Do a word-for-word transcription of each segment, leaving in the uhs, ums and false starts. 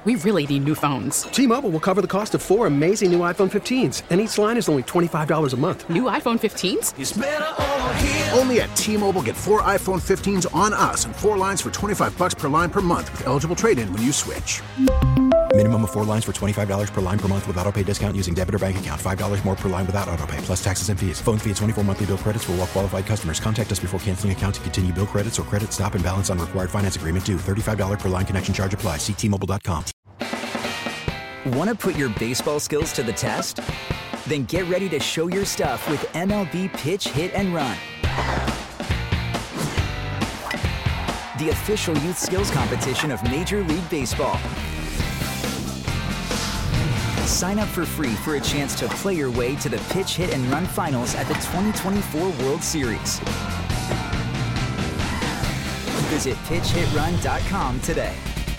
We really need new phones. T-Mobile will cover the cost of four amazing new iPhone fifteens, and each line is only twenty-five dollars a month. New iPhone fifteens? It's better over here. Only at T-Mobile, get four iPhone fifteens on us and four lines for twenty-five dollars per line per month with eligible trade-in when you switch. Minimum of four lines for twenty-five dollars per line per month with autopay discount using debit or bank account. five dollars more per line without autopay, plus taxes and fees. Phone fee at twenty-four monthly bill credits for well-qualified customers. Contact us before canceling account to continue bill credits or credit stop and balance on required finance agreement due. thirty-five dollars per line connection charge applies. See T Mobile dot com. Want to put your baseball skills to the test? Then get ready to show your stuff with M L B Pitch, Hit, and Run. The official youth skills competition of Major League Baseball. Sign up for free for a chance to play your way to the Pitch, Hit, and Run finals at the twenty twenty-four World Series. Visit pitch hit run dot com today.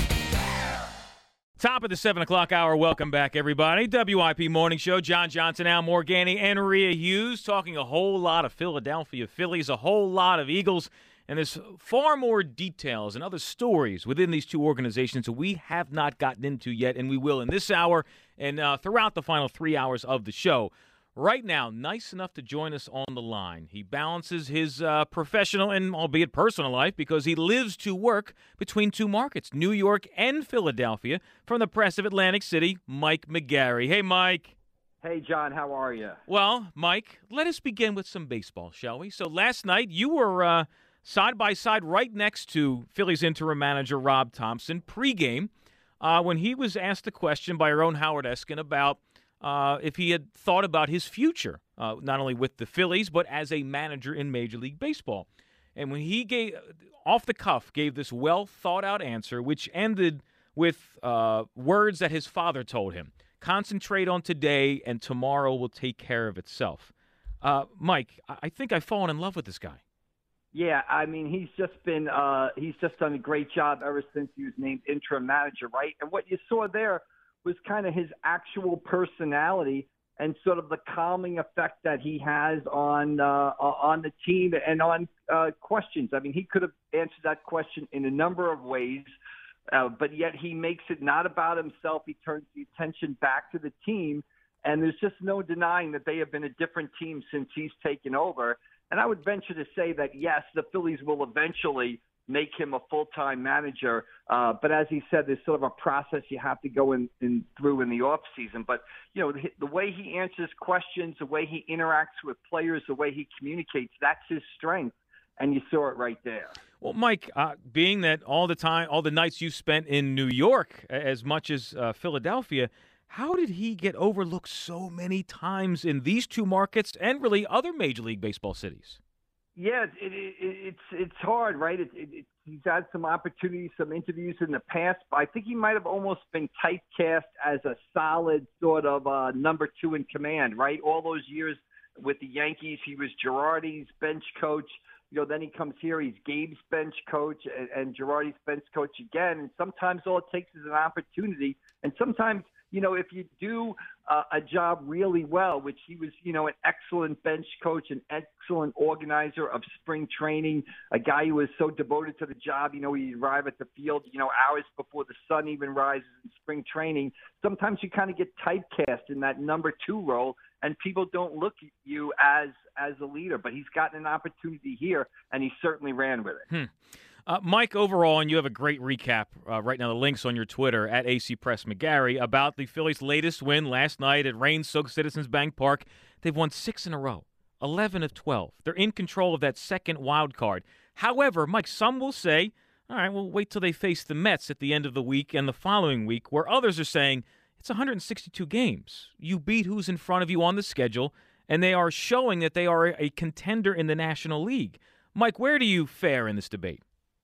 Top of the seven o'clock hour. Welcome back, everybody. W I P Morning Show. John Johnson, Al Morgani, and Rhea Hughes talking a whole lot of Philadelphia Phillies, a whole lot of Eagles, and there's far more details and other stories within these two organizations that we have not gotten into yet, and we will in this hour and uh, throughout the final three hours of the show. Right now, nice enough to join us on the line. He balances his uh, professional and albeit personal life because he lives to work between two markets, New York and Philadelphia. From the press of Atlantic City, Mike McGarry. Hey, Mike. Hey, John. How are you? Well, Mike, let us begin with some baseball, shall we? So last night, you were uh, side by side right next to Phillies interim manager Rob Thompson pregame uh, when he was asked a question by our own Howard Eskin about Uh, if he had thought about his future, uh, not only with the Phillies, but as a manager in Major League Baseball. And when he gave, off the cuff, gave this well-thought-out answer, which ended with uh, words that his father told him. Concentrate on today, and tomorrow will take care of itself. Uh, Mike, I think I've fallen in love with this guy. Yeah, I mean, he's just been uh, he's just done a great job ever since he was named interim manager, right? And what you saw there was kind of his actual personality and sort of the calming effect that he has on uh, on the team and on uh, questions. I mean, he could have answered that question in a number of ways, uh, but yet he makes it not about himself. He turns the attention back to the team, and there's just no denying that they have been a different team since he's taken over. And I would venture to say that, yes, the Phillies will eventually make him a full-time manager. Uh, but as he said, there's sort of a process you have to go in, in through in the off season. But, you know, the, the way he answers questions, the way he interacts with players, the way he communicates, that's his strength. And you saw it right there. Well, Mike, uh, being that all the time, all the nights you spent in New York as much as uh, Philadelphia, how did he get overlooked so many times in these two markets and really other Major League Baseball cities? Yeah, it, it, it's it's hard, right? It, it, it, he's had some opportunities, some interviews in the past, but I think he might have almost been typecast as a solid sort of uh, number two in command, right? All those years with the Yankees, he was Girardi's bench coach. You know, then he comes here, he's Gabe's bench coach and, and Girardi's bench coach again. And sometimes all it takes is an opportunity. And sometimes, you know, if you do uh, a job really well, which he was, you know, an excellent bench coach, an excellent organizer of spring training, a guy who was so devoted to the job, you know, he'd arrive at the field, you know, hours before the sun even rises in spring training. Sometimes you kind of get typecast in that number two role, and people don't look at you as as a leader. But he's gotten an opportunity here, and he certainly ran with it. Hmm. Uh, Mike, overall, and you have a great recap uh, right now, the links on your Twitter, at A C Press McGarry, about the Phillies' latest win last night at rain-soaked Citizens Bank Park. They've won six in a row, eleven of twelve. They're in control of that second wild card. However, Mike, some will say, all right, well, wait till they face the Mets at the end of the week and the following week, where others are saying it's one hundred sixty-two games. You beat who's in front of you on the schedule, and they are showing that they are a contender in the National League. Mike, where do you fare in this debate?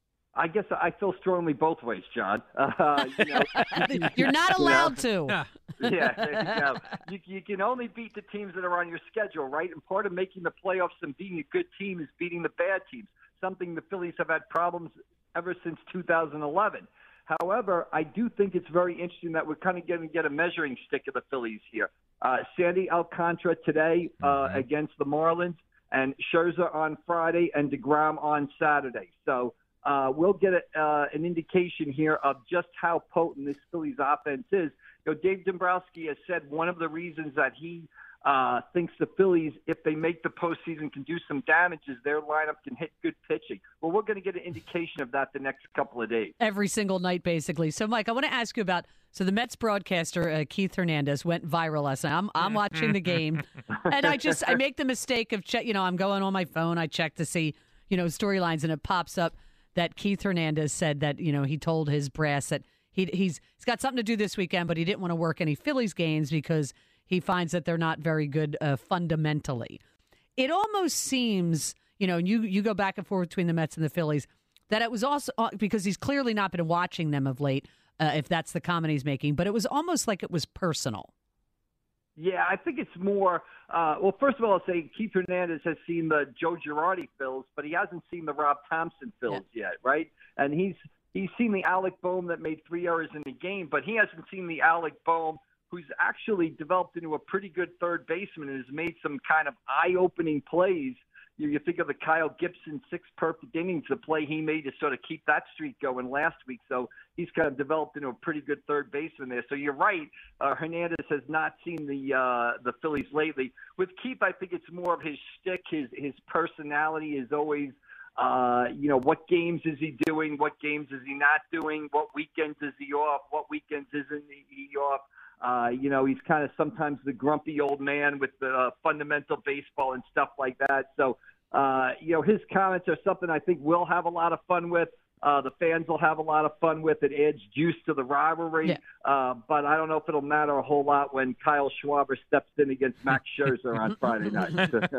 I guess I feel strongly both ways, John. Uh, you know, You're not allowed you know, to. Yeah, there you go. You, you can only beat the teams that are on your schedule, right? And part of making the playoffs and being a good team is beating the bad teams, something the Phillies have had problems ever since two thousand eleven. However, I do think it's very interesting that we're kind of going to get a measuring stick of the Phillies here. Uh, Sandy Alcantara today uh, mm-hmm. against the Marlins, and Scherzer on Friday, and DeGrom on Saturday. So uh, we'll get a, uh, an indication here of just how potent this Phillies offense is. You know, Dave Dombrowski has said one of the reasons that he uh, thinks the Phillies, if they make the postseason, can do some damage is their lineup can hit good pitching. Well, we're going to get an indication of that the next couple of days. Every single night, basically. So, Mike, I want to ask you about, so the Mets broadcaster, uh, Keith Hernandez, went viral last night. I'm, I'm watching the game, and I just, I make the mistake of, check, you know, I'm going on my phone, I check to see, you know, storylines, and it pops up that Keith Hernandez said that, you know, he told his brass that he, he's he's got something to do this weekend, but he didn't want to work any Phillies games because he finds that they're not very good uh, fundamentally. It almost seems, you know, and you, you go back and forth between the Mets and the Phillies, that it was also, uh, because he's clearly not been watching them of late, uh, if that's the comment he's making, but it was almost like it was personal. Yeah, I think it's more, uh, well, first of all, I'll say Keith Hernandez has seen the Joe Girardi Phils, but he hasn't seen the Rob Thompson Phils yeah. yet, right? And he's he's seen the Alec Boehm that made three errors in the game, but he hasn't seen the Alec Boehm who's actually developed into a pretty good third baseman and has made some kind of eye-opening plays. You, you think of the Kyle Gibson six perfect innings, the play he made to sort of keep that streak going last week. So he's kind of developed into a pretty good third baseman there. So you're right. Uh, Hernandez has not seen the uh, the Phillies lately. With Keith, I think it's more of his shtick. His his personality is always, uh, you know, what games is he doing? What games is he not doing? What weekends is he off? What weekends isn't he off? Uh, you know, he's kind of sometimes the grumpy old man with the uh, fundamental baseball and stuff like that. So, uh, you know, his comments are something I think we'll have a lot of fun with. Uh, the fans will have a lot of fun with. It adds juice to the rivalry. Yeah. Uh, but I don't know if it'll matter a whole lot when Kyle Schwarber steps in against Max Scherzer on Friday night.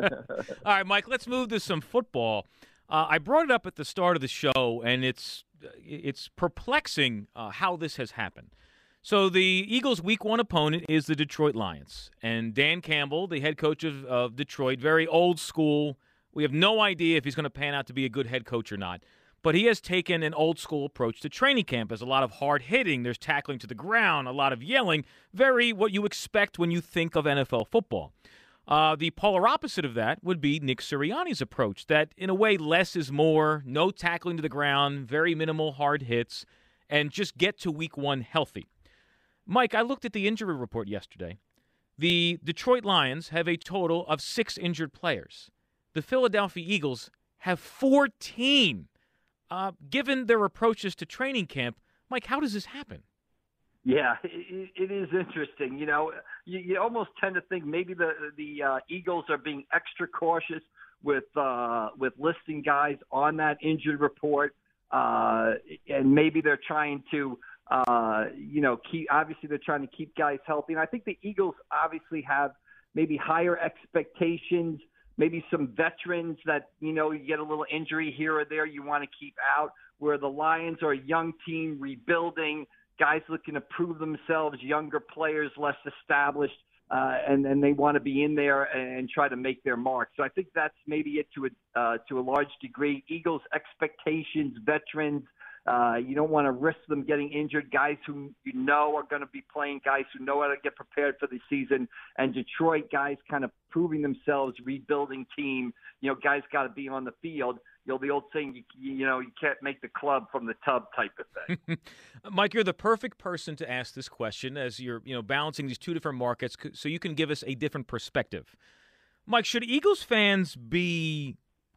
All right, Mike, let's move to some football. Uh, I brought it up at the start of the show, and it's, it's perplexing uh, how this has happened. So the Eagles' week one opponent is the Detroit Lions. And Dan Campbell, the head coach of, of Detroit, very old school. We have no idea if he's going to pan out to be a good head coach or not. But he has taken an old school approach to training camp. There's a lot of hard hitting. There's tackling to the ground, a lot of yelling. Very what you expect when you think of N F L football. Uh, the polar opposite of that would be Nick Sirianni's approach, that in a way less is more, no tackling to the ground, very minimal hard hits, and just get to week one healthy. Mike, I looked at the injury report yesterday. The Detroit Lions have a total of six injured players. The Philadelphia Eagles have fourteen. Uh, given their approaches to training camp, Mike, how does this happen? Yeah, it, it is interesting. You know, you, you almost tend to think maybe the the uh, Eagles are being extra cautious with uh, with listing guys on that injured report, uh, and maybe they're trying to. Uh, you know, keep, obviously they're trying to keep guys healthy. And I think the Eagles obviously have maybe higher expectations, maybe some veterans that, you know, you get a little injury here or there you want to keep out, where the Lions are a young team rebuilding, guys looking to prove themselves, younger players, less established, uh, and, and they want to be in there and try to make their mark. So I think that's maybe it to a, uh, to a large degree. Eagles expectations, veterans, Uh, you don't want to risk them getting injured, guys who you know are going to be playing, guys who know how to get prepared for the season, and Detroit guys kind of proving themselves, rebuilding team. You know, guys got to be on the field. You know, the old saying, you, you know, you can't make the club from the tub type of thing. Mike, you're the perfect person to ask this question as you're, you know, balancing these two different markets so you can give us a different perspective. Mike, should Eagles fans be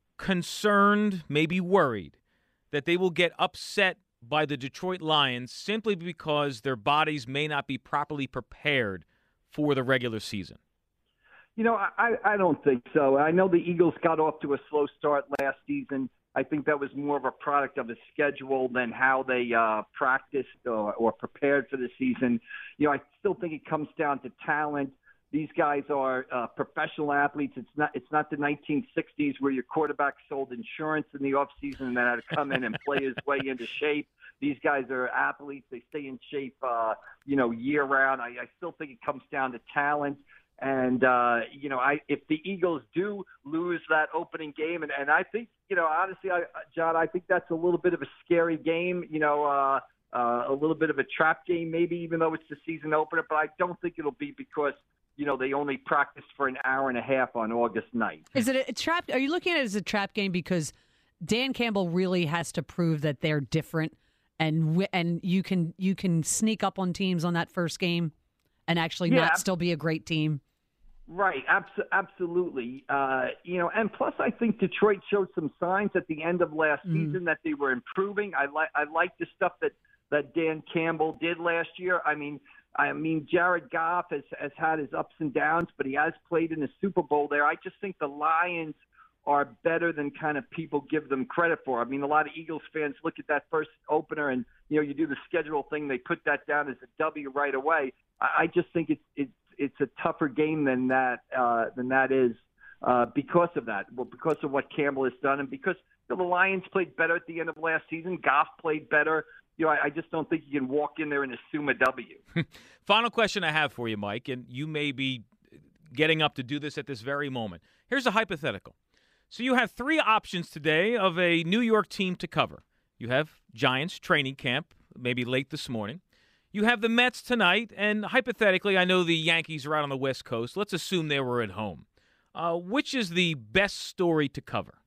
concerned, maybe worried, that they will get upset by the Detroit Lions simply because their bodies may not be properly prepared for the regular season? You know, I, I don't think so. I know the Eagles got off to a slow start last season. I think that was more of a product of a schedule than how they uh, practiced or, or prepared for the season. You know, I still think it comes down to talent. These guys are uh, professional athletes. It's not it's not the nineteen sixties where your quarterback sold insurance in the offseason and then had to come in and play his way into shape. These guys are athletes. They stay in shape, uh, you know, year-round. I, I still think it comes down to talent. And, uh, you know, I if the Eagles do lose that opening game, and, and I think, you know, honestly, I, John, I think that's a little bit of a scary game, you know, uh, uh, a little bit of a trap game maybe, even though it's the season opener. But I don't think it'll be because – you know, they only practiced for an hour and a half on August ninth. Is it a trap? Are you looking at it as a trap game because Dan Campbell really has to prove that they're different, and w- and you can you can sneak up on teams on that first game and actually Yeah. not still be a great team. Right, abs- absolutely. Uh, you know, and plus, I think Detroit showed some signs at the end of last Mm. season that they were improving. I like I like the stuff that, that Dan Campbell did last year. I mean, I mean, Jared Goff has, has had his ups and downs, but he has played in the Super Bowl there. I just think the Lions are better than kind of people give them credit for. I mean, a lot of Eagles fans look at that first opener and, you know, you do the schedule thing, they put that down as a W right away. I, I just think it's it's it's a tougher game than that uh, than that is uh, because of that. Well, because of what Campbell has done, and because you know, the Lions played better at the end of last season. Goff played better. You know, I, I just don't think you can walk in there and assume a W. Final question I have for you, Mike, and you may be getting up to do this at this very moment. Here's a hypothetical. So you have three options today of a New York team to cover. You have Giants training camp, maybe late this morning. You have the Mets tonight, and hypothetically, I know the Yankees are out on the West Coast. Let's assume they were at home. Uh, which is the best story to cover?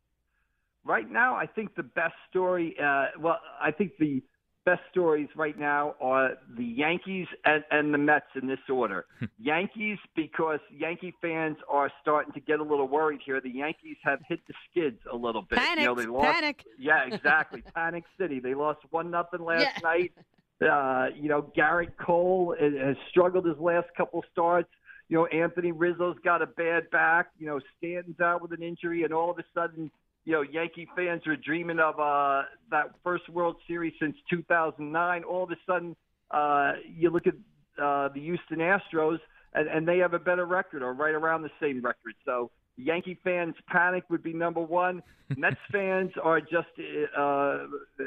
Right now, I think the best story, uh, well, I think the best stories right now are the Yankees and, and the Mets in this order. Yankees, because Yankee fans are starting to get a little worried here. The Yankees have hit the skids a little bit. Panic, you know, they lost, panic. Yeah, exactly. Panic City. They lost one nothing last Yeah. night. Uh, you know, Garrett Cole has struggled his last couple starts. You know, Anthony Rizzo's got a bad back. You know, Stanton's out with an injury, and all of a sudden, you know, Yankee fans are dreaming of uh, that first World Series since two thousand nine. All of a sudden, uh, you look at uh, the Houston Astros, and, and they have a better record, or right around the same record. So Yankee fans' panic would be number one. Mets fans are just uh,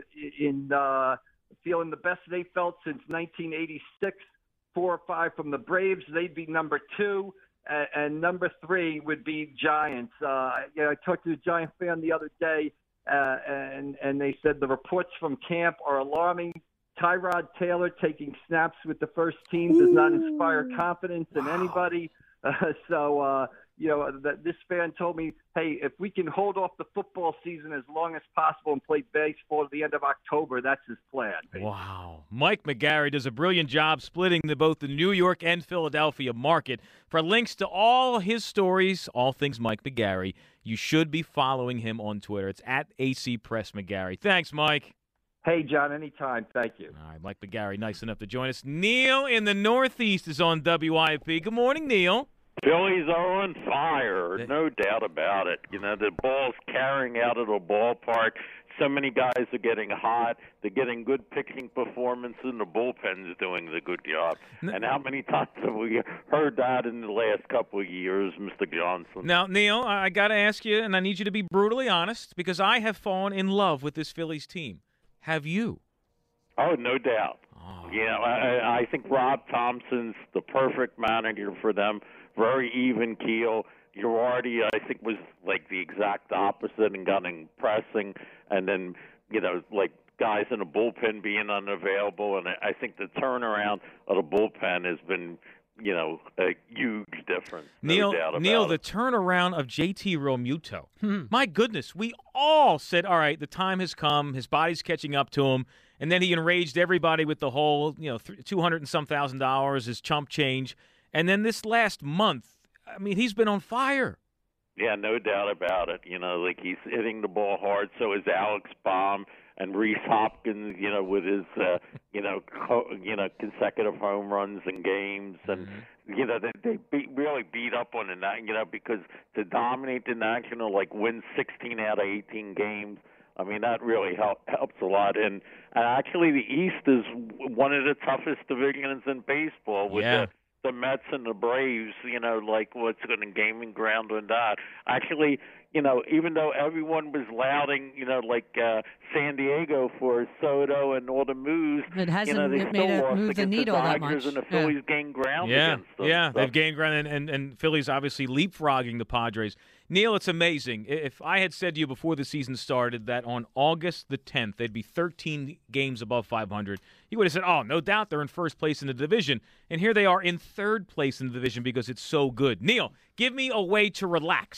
in uh, feeling the best they felt since nineteen eighty-six. Four or five from the Braves, they'd be number two. Uh, and number three would be Giants. Uh, you know, I talked to a Giant fan the other day, uh, and and they said the reports from camp are alarming. Tyrod Taylor taking snaps with the first team does not inspire confidence in anybody. Uh, so, uh, you know, that this fan told me, hey, if we can hold off the football season as long as possible and play baseball to the end of October, that's his plan. Wow. Mike McGarry does a brilliant job splitting the, both the New York and Philadelphia market. For links to all his stories, all things Mike McGarry, you should be following him on Twitter. It's at A C Press McGarry. Thanks, Mike. Hey, John, anytime. Thank you. All right, Mike McGarry, nice enough to join us. Neil in the Northeast is on W I P. Good morning, Neil. Phillies are on fire, no doubt about it. You know, the ball's carrying out of the ballpark. So many guys are getting hot. They're getting good pitching performance, and the bullpen's doing the good job. And how many times have we heard that in the last couple of years, Mister Johnson? Now, Neil, I got to ask you, and I need you to be brutally honest, because I have fallen in love with this Phillies team. Have you? Oh, no doubt. Oh. You know, I, I think Rob Thompson's the perfect manager for them. Very even keel. Girardi, I think, was like the exact opposite and got pressing, and then, you know, like guys in the bullpen being unavailable. And I think the turnaround of the bullpen has been, you know, a huge difference. No Neil, doubt about Neil, it. the turnaround of J T Realmuto. Hmm. My goodness, we all said, all right, the time has come. His body's catching up to him. And then he enraged everybody with the whole, you know, two hundred and some thousand dollars, his chump change. And then this last month, I mean, he's been on fire. Yeah, no doubt about it. You know, like he's hitting the ball hard. So is Alex Baum and Reese Hopkins. You know, with his uh, you know co- you know consecutive home runs and games, and mm-hmm. you know they, they beat, really beat up on the you know because to dominate the National, like win sixteen out of eighteen games. I mean, that really help, helps a lot. And, and actually, the East is one of the toughest divisions in baseball with yeah. the the Mets and the Braves, you know, like what's going to gaming ground on that. Actually, you know, even though everyone was lauding, you know, like uh, San Diego for Soto and all the moves, it hasn't you know, they it still made a lost move the against needle the that Dodgers much. and the Phillies yeah. gained ground yeah. against them. Yeah, so. they've gained ground, and, and, and Phillies obviously leapfrogging the Padres. Neil, it's amazing. If I had said to you before the season started that on August the tenth they'd be thirteen games above five hundred, you would have said, oh, no doubt they're in first place in the division. And here they are in third place in the division because it's so good. Neil, give me a way to relax.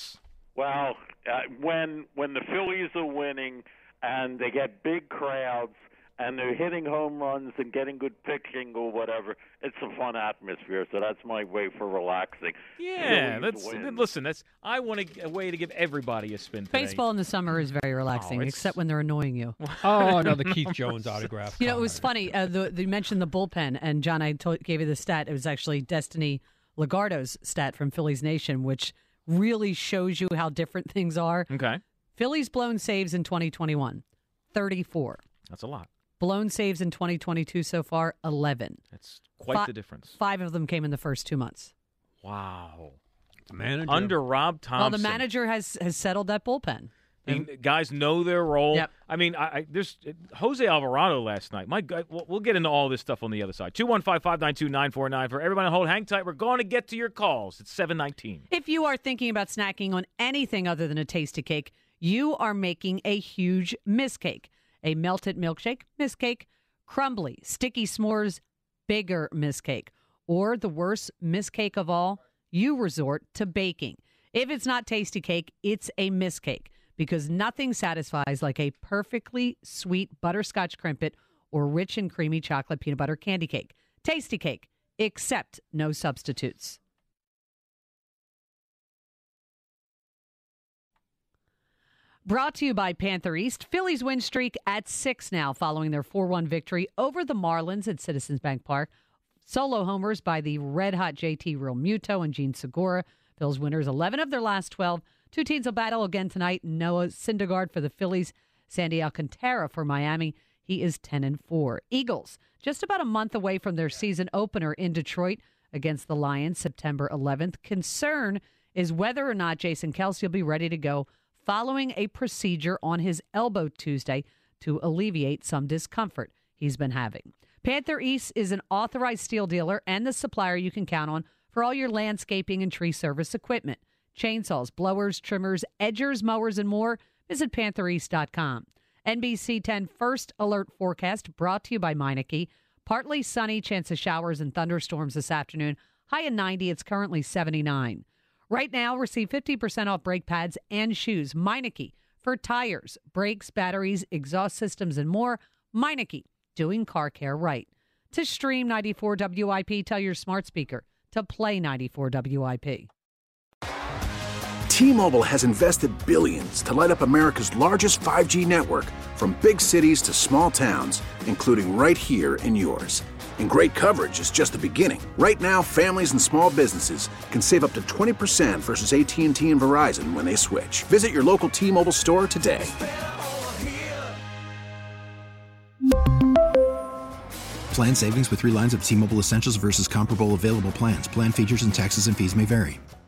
Well, uh, when when the Phillies are winning and they get big crowds and they're hitting home runs and getting good pitching or whatever, it's a fun atmosphere. So that's my way for relaxing. Yeah, Phillies that's win. listen. That's I want a, a way to give everybody a spin today. Baseball in the summer is very relaxing, Oh, it's- except when they're annoying you. Oh, another Keith Jones autograph. You know, it was funny. Uh, the, you mentioned the bullpen, and John, I told, gave you the stat. It was actually Destiny Legardo's stat from Phillies Nation, which really shows you how different things are. Okay, Phillies blown saves in twenty twenty-one, thirty-four. that's a lot. Blown saves in twenty twenty-two so far, eleven. That's quite Fi- the difference. Five of them came in the first two months. Wow. The manager. Under Rob Thompson. Well, the manager has, has settled that bullpen. The guys know their role. Yep. I mean, I, I there's Jose Alvarado last night. My God, we'll, we'll get into all this stuff on the other side. two one five, five nine two, nine four nine. For everybody on hold, hang tight. We're going to get to your calls. It's seven nineteen. If you are thinking about snacking on anything other than a tasty cake, you are making a huge miscake. A melted milkshake, miscake, crumbly, sticky s'mores, bigger miscake. Or the worst miscake of all, you resort to baking. If it's not tasty cake, it's a miscake, because nothing satisfies like a perfectly sweet butterscotch crimpet or rich and creamy chocolate peanut butter candy cake. Tasty cake, except no substitutes. Brought to you by Panther East. Phillies win streak at six now following their four one victory over the Marlins at Citizens Bank Park. Solo homers by the red-hot J T Realmuto and Gene Segura. Phil's winners eleven of their last twelve. Two teams will battle again tonight. Noah Syndergaard for the Phillies. Sandy Alcantara for Miami. He is ten and four. Eagles, just about a month away from their season opener in Detroit against the Lions, September eleventh. Concern is whether or not Jason Kelce will be ready to go following a procedure on his elbow Tuesday to alleviate some discomfort he's been having. Panther East is an authorized steel dealer and the supplier you can count on for all your landscaping and tree service equipment. Chainsaws, blowers, trimmers, edgers, mowers, and more. Visit panther east dot com. N B C ten First Alert Forecast brought to you by Meineke. Partly sunny, chance of showers and thunderstorms this afternoon. High in ninety. It's currently seventy-nine. Right now, receive fifty percent off brake pads and shoes. Meineke for tires, brakes, batteries, exhaust systems, and more. Meineke, doing car care right. To stream ninety-four W I P, tell your smart speaker to play ninety-four W I P. T-Mobile has invested billions to light up America's largest five G network, from big cities to small towns, including right here in yours. And great coverage is just the beginning. Right now, families and small businesses can save up to twenty percent versus A T and T and Verizon when they switch. Visit your local T-Mobile store today. Plan savings with three lines of T-Mobile Essentials versus comparable available plans. Plan features and taxes and fees may vary.